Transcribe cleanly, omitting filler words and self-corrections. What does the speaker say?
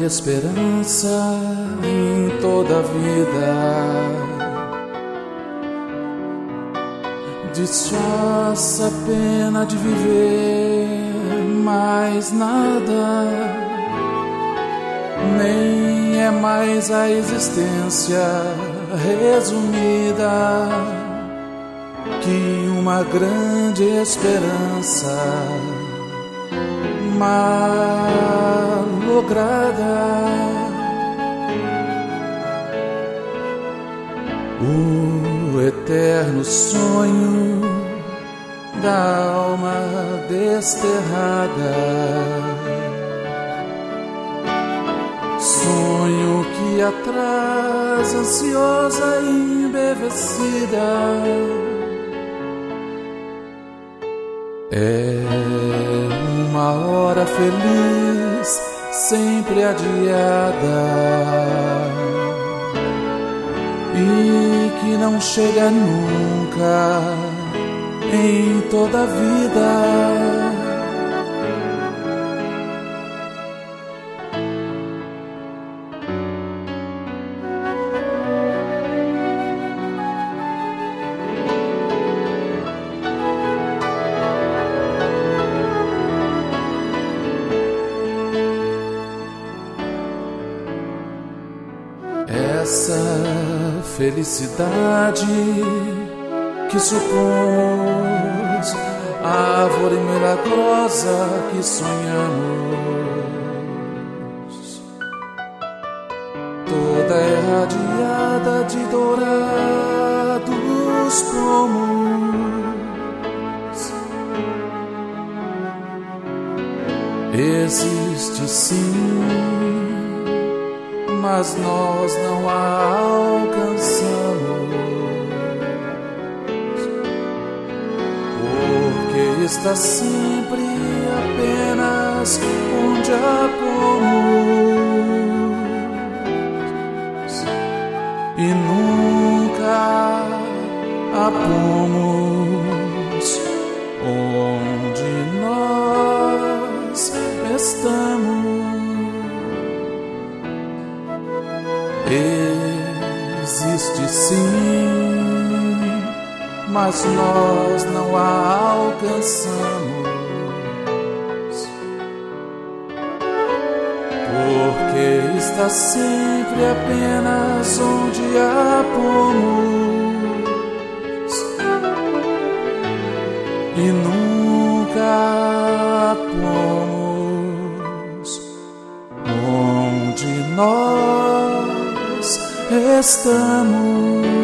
esperança em toda a vida. Disfarça a pena de viver, mas nada, nem é mais a existência resumida que uma grande esperança malograda. O eterno sonho da alma desterrada, sonho que atrás ansiosa e embevecida é uma hora feliz sempre adiada e que não chega nunca em toda a vida. Essa felicidade que supomos, árvore milagrosa que sonhamos, toda irradiada de dourados pomos, existe sim, mas nós não a alcançamos, porque está sempre apenas onde a pomos e nunca a pomos onde nós estamos. Existe sim, mas nós não a alcançamos, porque está sempre apenas onde a pomos e nunca a pomos onde nós estamos.